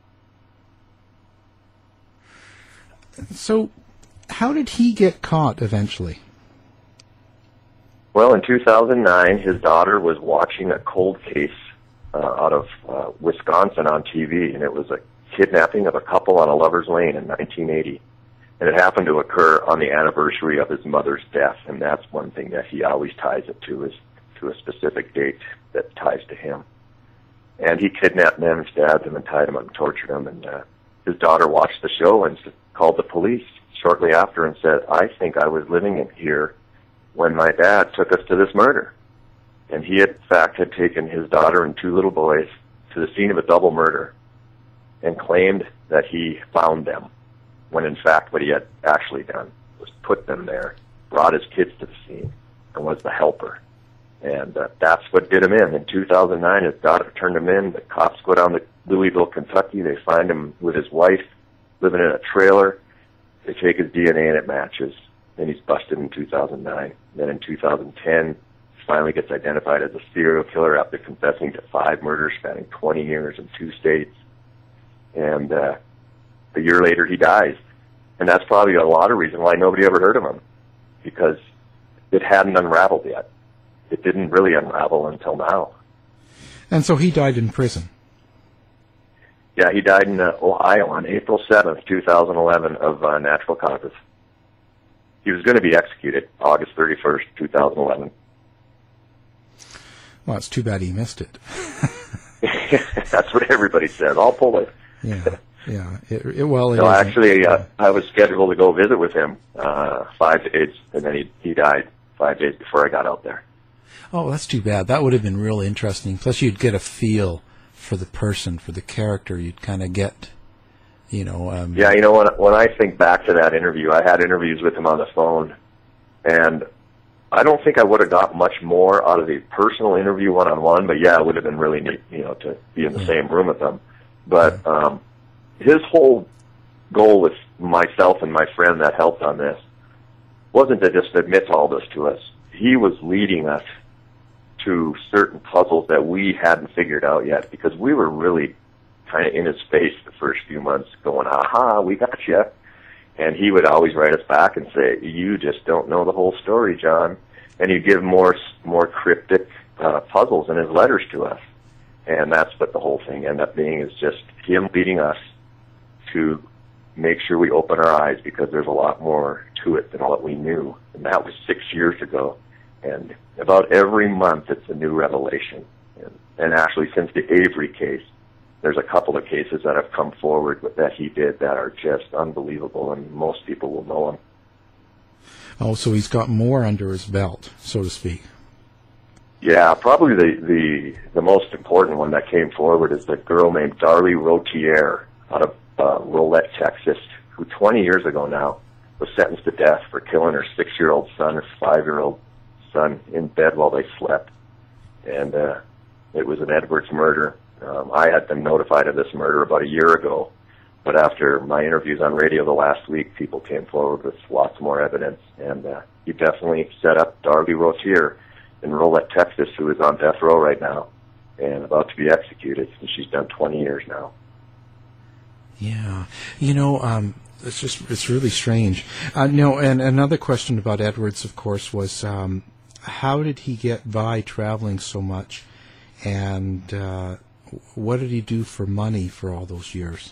So how did he get caught eventually? Well, in 2009, his daughter was watching a cold case out of Wisconsin on TV, and it was a kidnapping of a couple on a lover's lane in 1980. And it happened to occur on the anniversary of his mother's death, and that's one thing that he always ties it to, is to a specific date that ties to him. And he kidnapped them, stabbed them, and tied them up and tortured them. And his daughter watched the show and called the police shortly after and said, "I think I was living in here when my dad took us to this murder." And he, in fact, had taken his daughter and 2 little boys to the scene of a double murder and claimed that he found them, when in fact what he had actually done was put them there, brought his kids to the scene, and was the helper. And that's what did him in. In 2009, his daughter turned him in. The cops go down to Louisville, Kentucky. They find him with his wife living in a trailer. They take his DNA and it matches. Then he's busted in 2009. Then in 2010, he finally gets identified as a serial killer after confessing to 5 murders spanning 20 years in 2 states. And a year later, he dies. And that's probably a lot of reason why nobody ever heard of him, because it hadn't unraveled yet. It didn't really unravel until now. And so he died in prison. Yeah, he died in Ohio on April 7th, 2011, of natural causes. He was going to be executed August 31st, 2011. Well, it's too bad he missed it. That's what everybody says. I'll pull it. Yeah. Actually, I was scheduled to go visit with him 5 days, and then he died 5 days before I got out there. Oh, that's too bad. That would have been real interesting. Plus, you'd get a feel for the person, for the character. You'd kind of get, Yeah, when I think back to that interview, I had interviews with him on the phone, and I don't think I would have got much more out of the personal interview one-on-one, but yeah, it would have been really neat, to be in the same room with him. But his whole goal with myself and my friend that helped on this wasn't to just admit all this to us. He was leading us to certain puzzles that we hadn't figured out yet, because we were really kind of in his face the first few months going, aha, we got you. And he would always write us back and say, you just don't know the whole story, John. And he'd give more cryptic puzzles in his letters to us. And that's what the whole thing ended up being, is just him leading us to make sure we open our eyes, because there's a lot more to it than what we knew. And that was 6 years ago. And about every month it's a new revelation. And actually, since the Avery case, there's a couple of cases that have come forward that he did that are just unbelievable, and most people will know him. Oh, so he's got more under his belt, so to speak. Yeah, probably the most important one that came forward is the girl named Darlie Rotier out of Rolette, Texas, who 20 years ago now was sentenced to death for killing her 6-year-old son, her 5-year-old son, in bed while they slept. And it was an Edwards murder. I had been notified of this murder about a year ago, but after my interviews on radio the last week, people came forward with lots more evidence, and he definitely set up Darlie Rotier in Rolette, Texas, who is on death row right now and about to be executed, and she's done 20 years now. Yeah. It's really strange. And another question about Edwards, of course, was how did he get by traveling so much, and what did he do for money for all those years?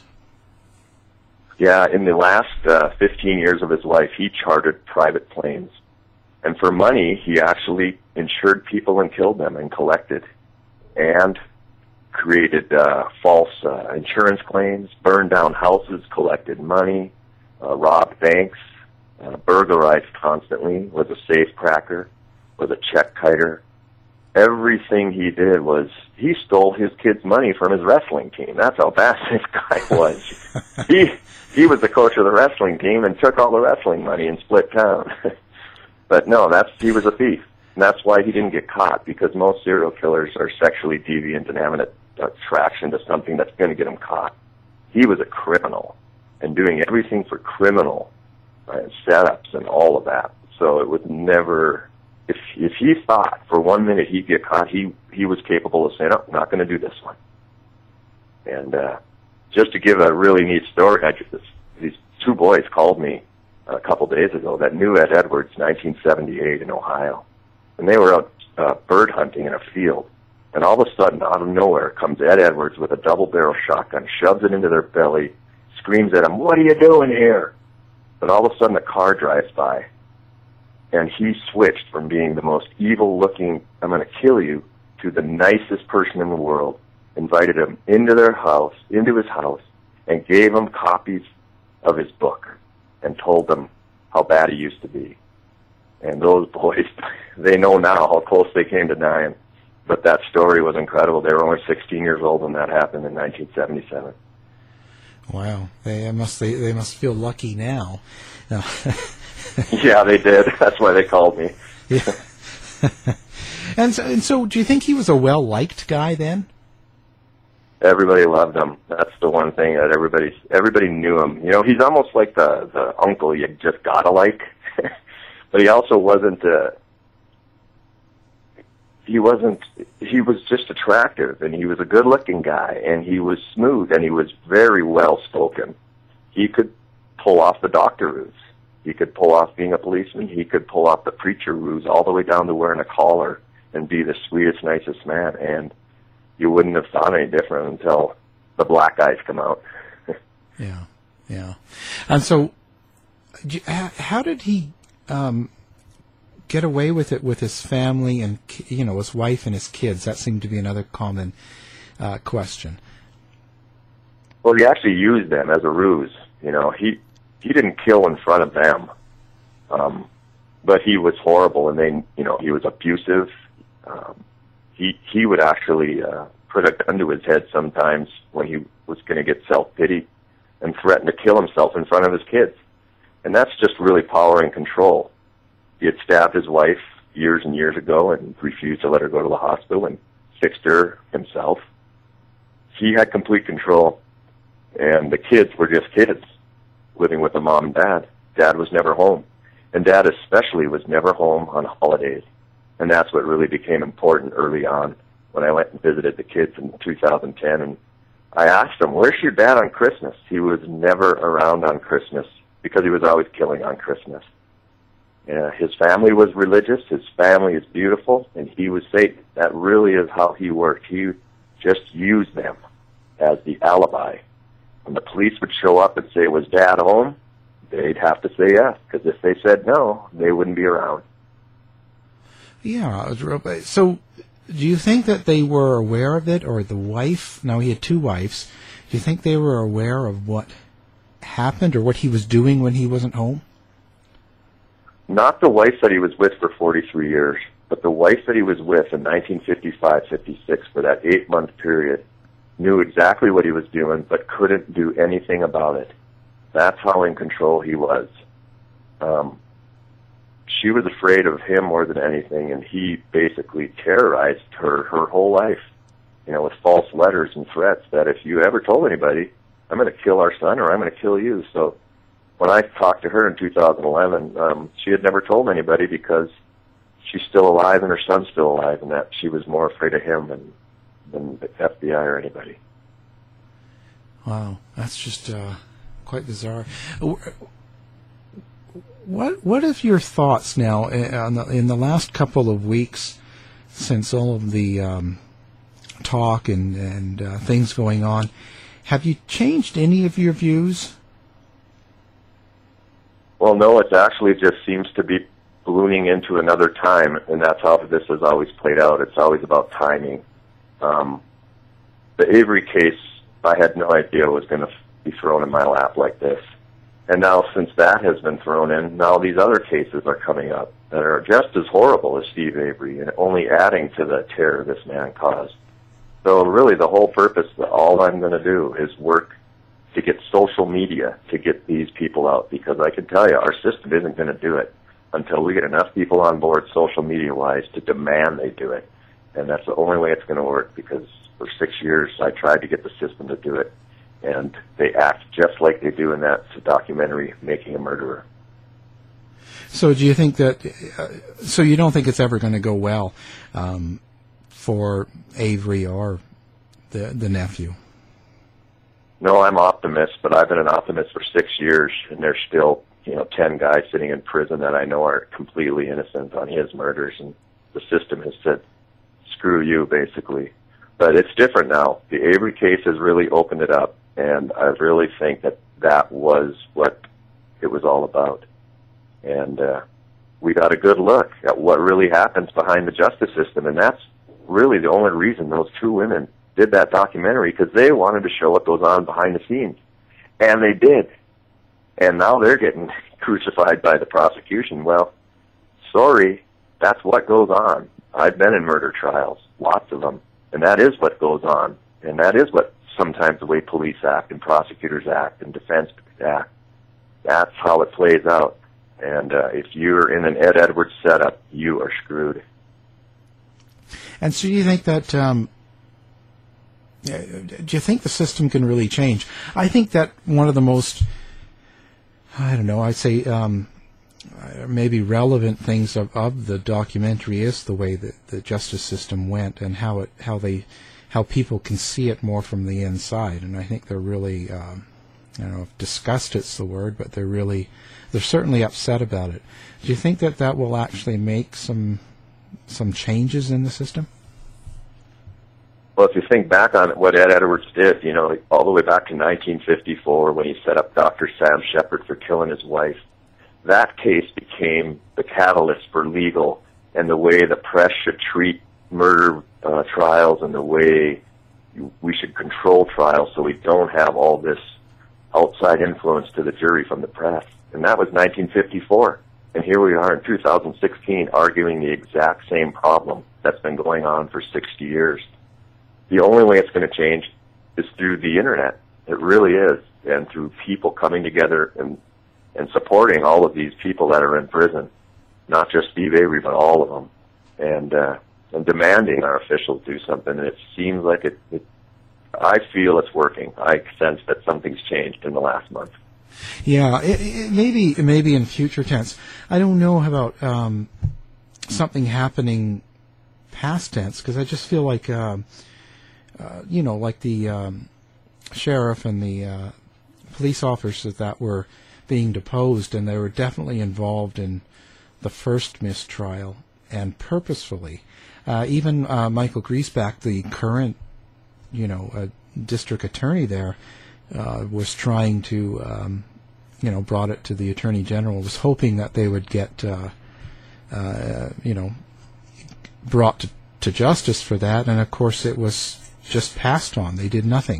Yeah, in the last 15 years of his life, he chartered private planes. And for money, he actually insured people and killed them and collected, and created false insurance claims, burned down houses, collected money, robbed banks, burglarized constantly, was a safe cracker, was a check kiter. Everything he did was, he stole his kids' money from his wrestling team. That's how bad this guy was. He was the coach of the wrestling team and took all the wrestling money and split town. But no, he was a thief. And that's why he didn't get caught, because most serial killers are sexually deviant and have an attraction to something that's going to get them caught. He was a criminal and doing everything for criminal setups and all of that. So it was never, if he thought for 1 minute he'd get caught, he was capable of saying, oh, I'm not going to do this one. And just to give a really neat story, these 2 boys called me a couple days ago that knew Ed Edwards, 1978 in Ohio. And they were out bird hunting in a field. And all of a sudden, out of nowhere, comes Ed Edwards with a double-barrel shotgun, shoves it into their belly, screams at them, what are you doing here? But all of a sudden, a car drives by. And he switched from being the most evil-looking, I'm going to kill you, to the nicest person in the world, invited him into his house, and gave him copies of his book, and told them how bad he used to be. And those boys, they know now how close they came to dying. But that story was incredible. They were only 16 years old when that happened in 1977. Wow. They must feel lucky now. Yeah, they did. That's why they called me. Yeah. And so, do you think he was a well-liked guy then? Everybody loved him. That's the one thing that everybody knew him. You know, he's almost like the uncle you just gotta like. But he also wasn't. He was just attractive, and he was a good-looking guy, and he was smooth, and he was very well-spoken. He could pull off the doctor ruse. He could pull off being a policeman. He could pull off the preacher ruse all the way down to wearing a collar and be the sweetest, nicest man. And you wouldn't have thought any different until the black eyes come out. Yeah. And so, how did he get away with it with his family and, his wife and his kids? That seemed to be another common question. Well, he actually used them as a ruse. You know, he didn't kill in front of them, but he was horrible, and he was abusive. He would actually put a gun to his head sometimes when he was going to get self-pity and threaten to kill himself in front of his kids. And that's just really power and control. He had stabbed his wife years and years ago and refused to let her go to the hospital and fixed her himself. He had complete control, and the kids were just kids living with the mom and dad. Dad was never home, and Dad especially was never home on holidays. And that's what really became important early on when I went and visited the kids in 2010. And I asked him, "Where's your dad on Christmas?" He was never around on Christmas because he was always killing on Christmas. His family was religious. His family is beautiful, and he was Satan. That really is how he worked. He just used them as the alibi. When the police would show up and say, "Was Dad home?" they'd have to say yes, because if they said no, they wouldn't be around. Yeah. So, do you think that they were aware of it, or the wife? Now, he had two wives. Do you think they were aware of what happened or what he was doing when he wasn't home? Not the wife that he was with for 43 years, but the wife that he was with in 1955-56 for that 8-month period knew exactly what he was doing, but couldn't do anything about it. That's how in control he was. She was afraid of him more than anything, and he basically terrorized her whole life, with false letters and threats that if you ever told anybody, I'm going to kill our son or I'm going to kill you. So when I talked to her in 2011, she had never told anybody because she's still alive and her son's still alive, and that she was more afraid of him than the FBI or anybody. Wow, that's just quite bizarre. What is your thoughts now in the last couple of weeks since all of the talk and things going on? Have you changed any of your views? Well, no, it actually just seems to be ballooning into another time, and that's how this has always played out. It's always about timing. The Avery case, I had no idea was going to be thrown in my lap like this. And now, since that has been thrown in, now these other cases are coming up that are just as horrible as Steve Avery and only adding to the terror this man caused. So really the whole purpose, all I'm going to do is work to get social media to get these people out, because I can tell you, our system isn't going to do it until we get enough people on board social media-wise to demand they do it. And that's the only way it's going to work, because for 6 years I tried to get the system to do it, and they act just like they do in that documentary, Making a Murderer. So do you think that, so you don't think it's ever going to go well for Avery or the nephew? No, I'm optimist, but I've been an optimist for 6 years, and there's still, 10 guys sitting in prison that I know are completely innocent on his murders, and the system has said, screw you, basically. But it's different now. The Avery case has really opened it up, and I really think that was what it was all about. And we got a good look at what really happens behind the justice system, and that's really the only reason those two women did that documentary, because they wanted to show what goes on behind the scenes. And they did. And now they're getting crucified by the prosecution. Well, sorry, that's what goes on. I've been in murder trials, lots of them, and that is what goes on. And that is what sometimes the way police act and prosecutors act and defense act. That's how it plays out. And if you're in an Ed Edwards setup, you are screwed. And so, do you think that? Do you think the system can really change? I think that one of the most, I don't know, I'd say maybe relevant things of the documentary is the way that the justice system went and how people can see it more from the inside. And I think they're really, I don't know if disgusted's the word, but they're certainly upset about it. Do you think that will actually make some changes in the system? Well, if you think back on what Ed Edwards did, all the way back to 1954 when he set up Dr. Sam Shepard for killing his wife, that case became the catalyst for legal and the way the press should treat murder trials and the way we should control trials so we don't have all this outside influence to the jury from the press. And that was 1954. And here we are in 2016 arguing the exact same problem that's been going on for 60 years. The only way it's going to change is through the Internet. It really is. And through people coming together and supporting all of these people that are in prison, not just Steve Avery, but all of them, and demanding our officials do something. And it seems like I feel it's working. I sense that something's changed in the last month. Yeah, maybe in future tense. I don't know about something happening past tense, because I just feel like, like the sheriff and the police officers that were being deposed, and they were definitely involved in the first mistrial and purposefully. Even Michael Griesbach, the current, district attorney there, was trying to, brought it to the Attorney General, was hoping that they would get, brought to justice for that, and of course it was just passed on. They did nothing.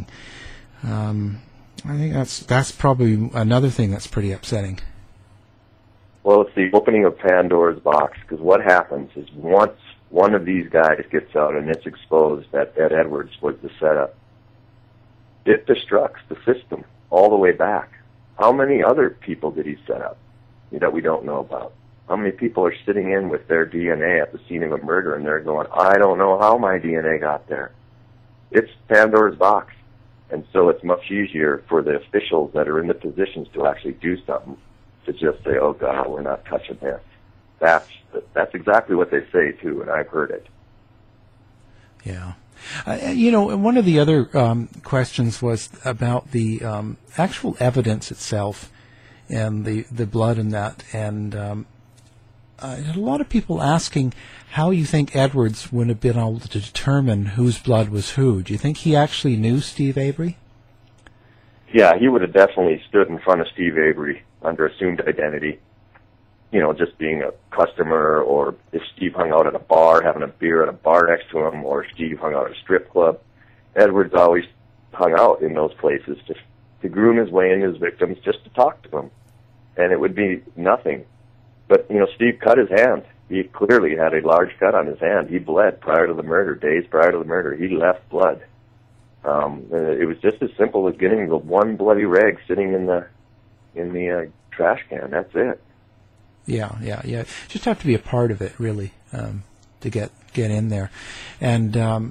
I think that's probably another thing that's pretty upsetting. Well, it's the opening of Pandora's box, because what happens is once one of these guys gets out and it's exposed that Ed Edwards was the setup, it destructs the system all the way back. How many other people did he set up that we don't know about? How many people are sitting in with their DNA at the scene of a murder and they're going, I don't know how my DNA got there. It's Pandora's box. And so it's much easier for the officials that are in the positions to actually do something to just say, oh, God, we're not touching this. That's exactly what they say, too, and I've heard it. Yeah. One of the other questions was about the actual evidence itself and the blood and that. And I had a lot of people asking how you think Edwards would have been able to determine whose blood was who. Do you think he actually knew Steve Avery? Yeah, he would have definitely stood in front of Steve Avery under assumed identity, just being a customer, or if Steve hung out at a bar, having a beer at a bar next to him, or Steve hung out at a strip club. Edwards always hung out in those places just to groom his way into his victims, just to talk to them. And it would be nothing. But, Steve cut his hand. He clearly had a large cut on his hand. He bled prior to the murder, days prior to the murder. He left blood. It was just as simple as getting the one bloody rag sitting in the trash can. That's it. Yeah. Just have to be a part of it, really, to get in there. And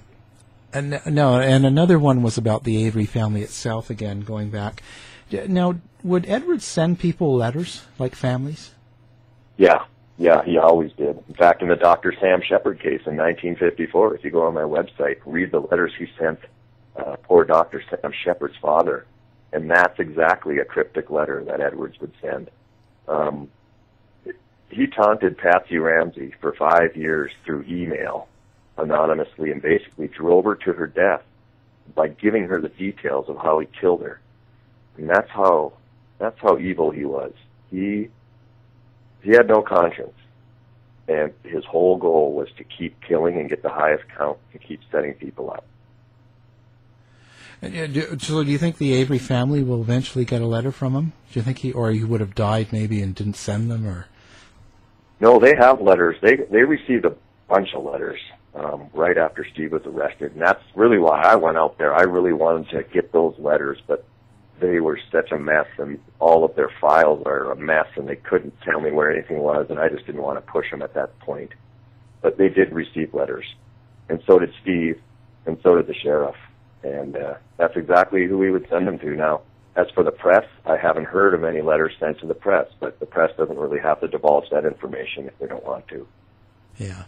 another one was about the Avery family itself. Again, going back. Now, would Edwards send people letters like families? Yeah, he always did. In fact, in the Dr. Sam Shepard case in 1954, if you go on my website, read the letters he sent poor Dr. Sam Shepard's father, and that's exactly a cryptic letter that Edwards would send. He taunted Patsy Ramsey for 5 years through email, anonymously, and basically drove her to her death by giving her the details of how he killed her. And that's how evil he was. He had no conscience, and his whole goal was to keep killing and get the highest count and keep setting people up. So do you think the Avery family will eventually get a letter from him? Do you think he would have died maybe and didn't send them, or? No, they have letters. They received a bunch of letters right after Steve was arrested, and that's really why I went out there. I really wanted to get those letters, but they were such a mess, and all of their files are a mess, and they couldn't tell me where anything was, and I just didn't want to push them at that point. But they did receive letters. and so did Steve, and so did the sheriff. And that's exactly who we would send them to now. As for the press, I haven't heard of any letters sent to the press, but the press doesn't really have to divulge that information if they don't want to. Yeah.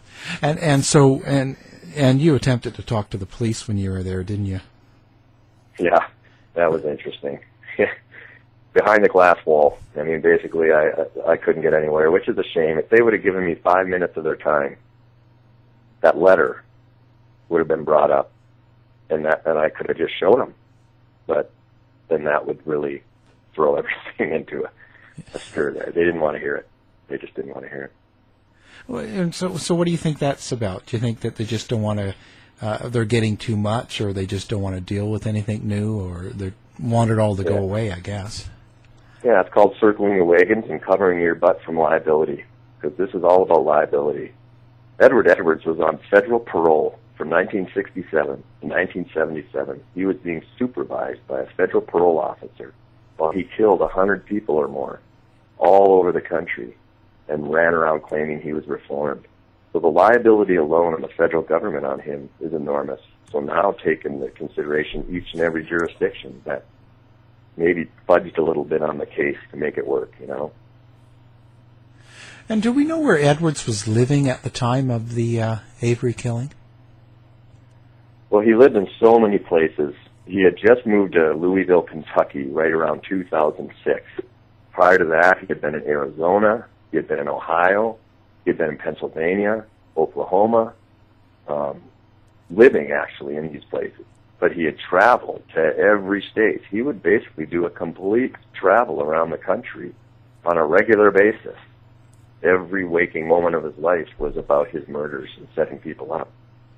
And you attempted to talk to the police when you were there, didn't you? Yeah, that was interesting. Behind the glass wall. I mean, basically, I couldn't get anywhere, which is a shame. If they would have given me 5 minutes of their time, that letter would have been brought up, and I could have just shown them. But then that would really throw everything into a stir there. They didn't want to hear it. They just didn't want to hear it. Well, and so what do you think that's about? Do you think that they just don't want to, they're getting too much, or they just don't want to deal with anything new, or they want it all to go away, I guess? Yeah, it's called circling the wagons and covering your butt from liability, because this is all about liability. Edward Edwards was on federal parole from 1967 to 1977. He was being supervised by a federal parole officer while he killed 100 people or more all over the country and ran around claiming he was reformed. So the liability alone on the federal government on him is enormous. So now take into consideration each and every jurisdiction that maybe fudged a little bit on the case to make it work, you know. And do we know where Edwards was living at the time of the Avery killing? Well, he lived in so many places. He had just moved to Louisville, Kentucky, right around 2006. Prior to that, he had been in Arizona, he had been in Ohio, he had been in Pennsylvania, Oklahoma, living actually in these places. But he had traveled to every state. He would basically do a complete travel around the country on a regular basis. Every waking moment of his life was about his murders and setting people up.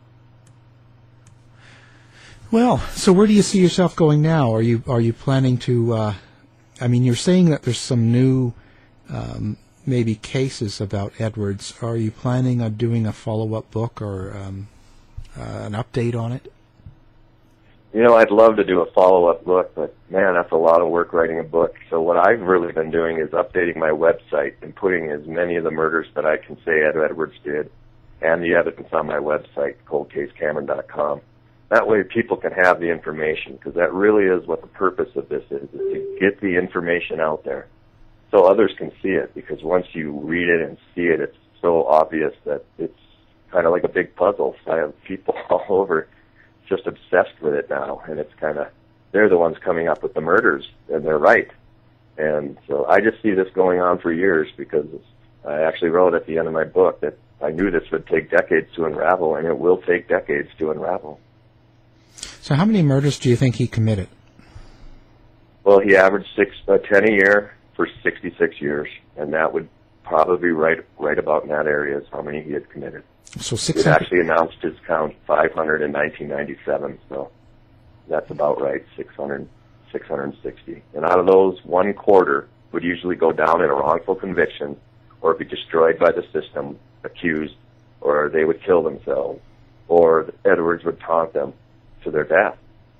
Well, so where do you see yourself going now? Are you planning to? I mean, you're saying that there's some new, maybe cases about Edwards. Are you planning on doing a follow-up book or an update on it? You know, I'd love to do a follow-up book, but man, that's a lot of work writing a book. So what I've really been doing is updating my website and putting as many of the murders that I can say Ed Edwards did and the evidence on my website, coldcasecameron.com. That way people can have the information, because that really is what the purpose of this is to get the information out there so others can see it, because once you read it and see it, it's so obvious that it's kind of like a big puzzle. So I have people all over just obsessed with it now, and it's kind of, they're the ones coming up with the murders, and they're right. And so I just see this going on for years, because I actually wrote at the end of my book that I knew this would take decades to unravel, and it will take decades to unravel. So how many murders do you think he committed? Well, he averaged 10 a year for 66 years, and that would probably be right about in that area is how many he had committed. So He actually announced his count 500 in 1997, so that's about right, 660. And out of those, 1/4 would usually go down in a wrongful conviction or be destroyed by the system, accused, or they would kill themselves, or Edwards would taunt them to their death.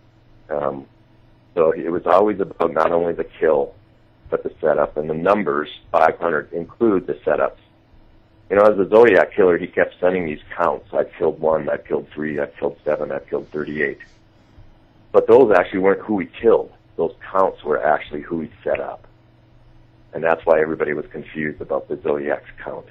So it was always about not only the kill, but the setup, and the numbers, 500, include the setups. You know, as a Zodiac killer, he kept sending these counts. I've killed 1, I've killed 3, I've killed 7, I've killed 38. But those actually weren't who he killed. Those counts were actually who he set up. And that's why everybody was confused about the Zodiac's count.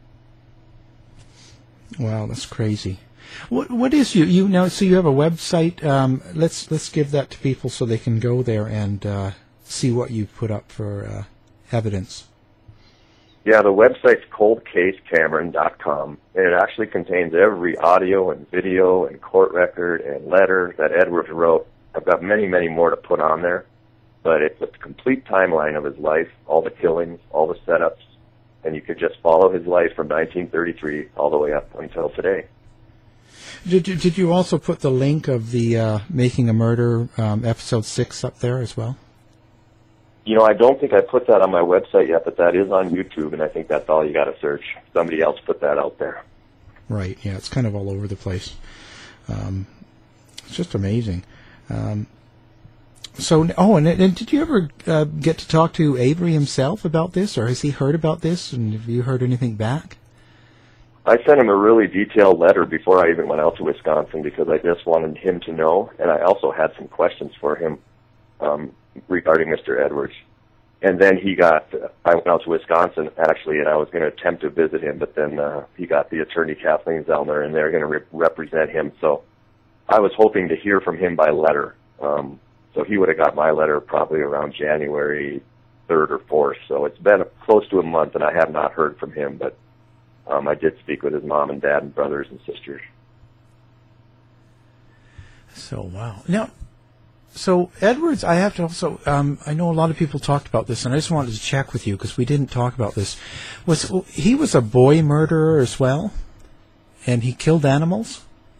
Wow, that's crazy. What is you now? So you have a website. Let's give that to people so they can go there and see what you put up for evidence. Yeah, the website's coldcasecameron.com, and it actually contains every audio and video and court record and letter that Edwards wrote. I've got many, many more to put on there, but it's a complete timeline of his life, all the killings, all the setups, and you could just follow his life from 1933 all the way up until today. Did you also put the link of the Making a Murder episode 6 up there as well? You know, I don't think I put that on my website yet, but that is on YouTube, and I think that's all you got to search. Somebody else put that out there. Right, yeah, it's kind of all over the place. It's just amazing. And did you ever get to talk to Avery himself about this, or has he heard about this, and have you heard anything back? I sent him a really detailed letter before I even went out to Wisconsin because I just wanted him to know, and I also had some questions for him regarding Mr. Edwards. And then I went out to Wisconsin, actually, and I was going to attempt to visit him, but then he got the attorney, Kathleen Zellner, and they're going to represent him. So I was hoping to hear from him by letter. So he would have got my letter probably around January 3rd or 4th. So it's been close to a month, and I have not heard from him, but I did speak with his mom and dad and brothers and sisters. So, wow. Now, so Edwards, I have to also, I know a lot of people talked about this, and I just wanted to check with you because we didn't talk about this. He was a boy murderer as well, and he killed animals?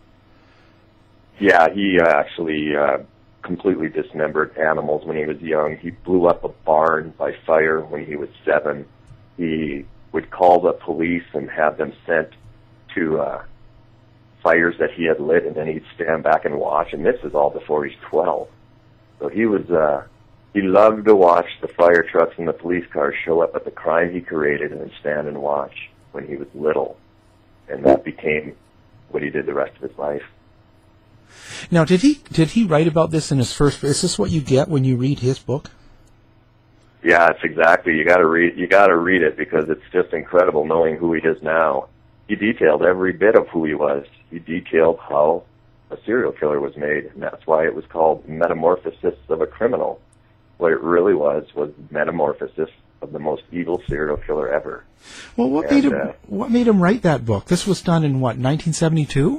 Yeah, he actually completely dismembered animals when he was young. He blew up a barn by fire when he was 7. He would call the police and have them sent to fires that he had lit, and then he'd stand back and watch, and this is all before he's 12. So he loved to watch the fire trucks and the police cars show up at the crime he created and then stand and watch when he was little. And that became what he did the rest of his life. Now, did he write about this in his first? Is this what you get when you read his book? Yeah, it's exactly. You got to read it because it's just incredible knowing who he is now. He detailed every bit of who he was. He detailed how a serial killer was made, and that's why it was called Metamorphosis of a Criminal. What it really was metamorphosis of the most evil serial killer ever. Well, what made him write that book? This was done in what, 1972?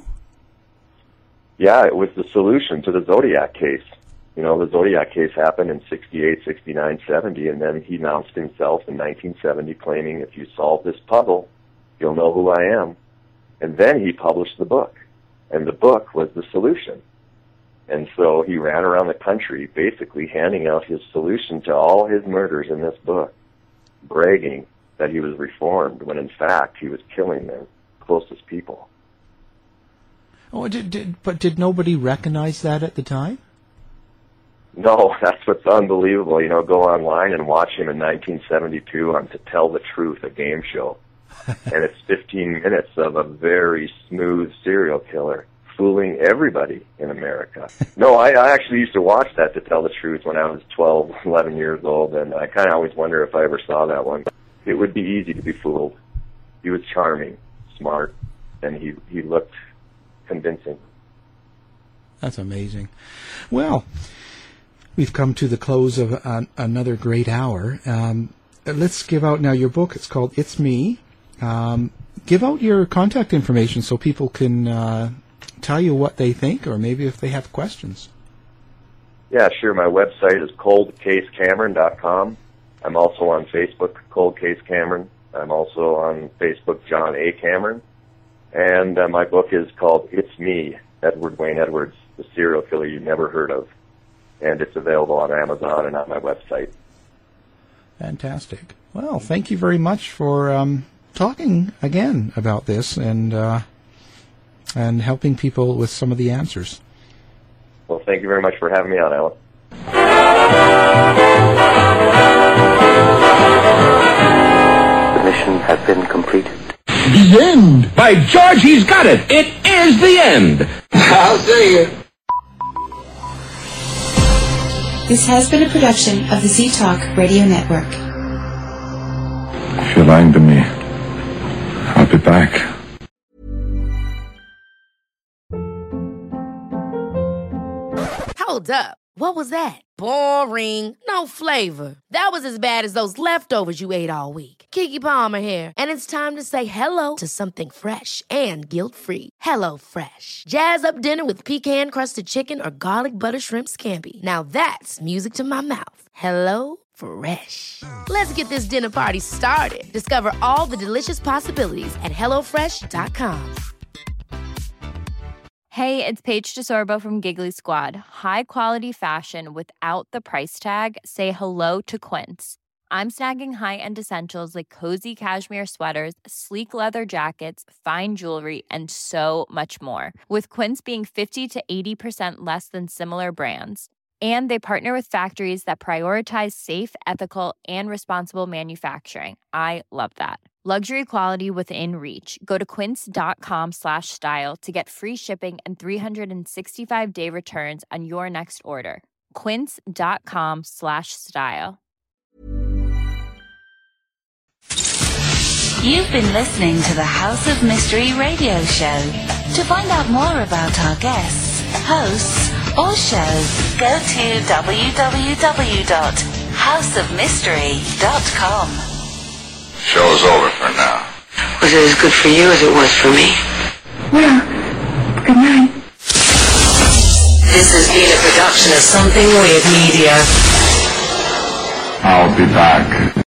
Yeah, it was the solution to the Zodiac case. You know, the Zodiac case happened in 68, 69, 70, and then he announced himself in 1970 claiming, if you solve this puzzle, you'll know who I am. And then he published the book, and the book was the solution. And so he ran around the country basically handing out his solution to all his murders in this book, bragging that he was reformed when in fact he was killing their closest people. Oh, but did nobody recognize that at the time? No, that's what's unbelievable. You know, go online and watch him in 1972 on To Tell the Truth, a game show. And it's 15 minutes of a very smooth serial killer fooling everybody in America. No, I actually used to watch that, To Tell the Truth, when I was 12, 11 years old, and I kind of always wonder if I ever saw that one. It would be easy to be fooled. He was charming, smart, and he looked convincing. That's amazing. Well, we've come to the close of another great hour. Let's give out now your book. It's called It's Me. Give out your contact information so people can tell you what they think, or maybe if they have questions. Yeah, sure. My website is coldcasecameron.com. I'm also on Facebook, Cold Case Cameron. I'm also on Facebook, John A. Cameron. And my book is called It's Me, Edward Wayne Edwards, the serial killer you never heard of. And it's available on Amazon and on my website. Fantastic. Well, thank you very much for talking again about this and helping people with some of the answers. Well, thank you very much for having me on, Alan. The mission has been completed. The end! By George, he's got it! It is the end! I'll say it. This has been a production of the Z-Talk Radio Network. If you're lying to me, I'll be back. Hold up. What was that? Boring. No flavor. That was as bad as those leftovers you ate all week. Keke Palmer here, and it's time to say hello to something fresh and guilt-free. HelloFresh. Jazz up dinner with pecan-crusted chicken or garlic butter shrimp scampi. Now that's music to my mouth. HelloFresh. Let's get this dinner party started. Discover all the delicious possibilities at HelloFresh.com. Hey, it's Paige DeSorbo from Giggly Squad. High quality fashion without the price tag. Say hello to Quince. I'm snagging high-end essentials like cozy cashmere sweaters, sleek leather jackets, fine jewelry, and so much more. With Quince being 50 to 80% less than similar brands. And they partner with factories that prioritize safe, ethical, and responsible manufacturing. I love that. Luxury quality within reach. Go to quince.com/style to get free shipping and 365-day returns on your next order. Quince.com/style. You've been listening to the House of Mystery radio show. To find out more about our guests, hosts, or shows, go to www.houseofmystery.com. Show's over for now. Was it as good for you as it was for me? Well, good night. This has been a production of Something Weird Media. I'll be back.